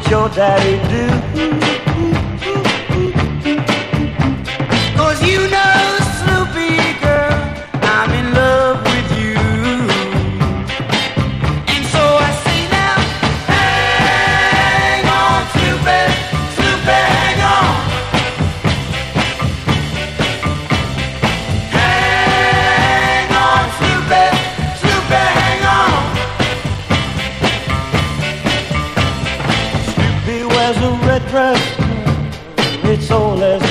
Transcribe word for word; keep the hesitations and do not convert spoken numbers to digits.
did your daddy do? Cause you know, Snoopy girl, I'm in love with you. And so I say now, hang on, Snoopy, Snoopy, hang on. Hang on, Snoopy, Snoopy, hang on. Snoopy wears a red dress, it's all as